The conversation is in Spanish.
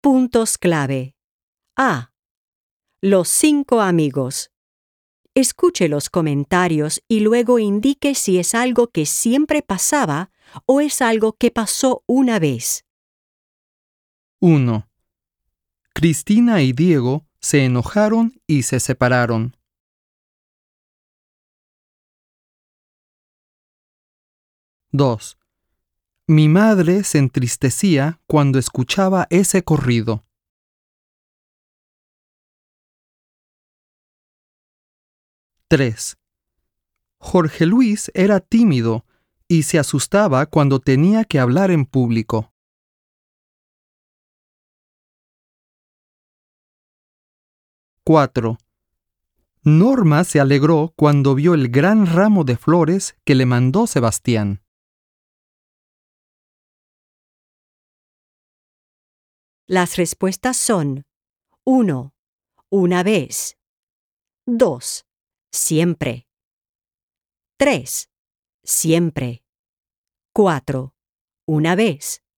Puntos clave. A. Los 5 amigos. Escuche los comentarios y luego indique si es algo que siempre pasaba o es algo que pasó una vez. 1. Cristina y Diego se enojaron y se separaron. 2. Mi madre se entristecía cuando escuchaba ese corrido. 3. Jorge Luis era tímido y se asustaba cuando tenía que hablar en público. 4. Norma se alegró cuando vio el gran ramo de flores que le mandó Sebastián. Las respuestas son: 1. Una vez. 2. Siempre. 3. Siempre. 4. Una vez.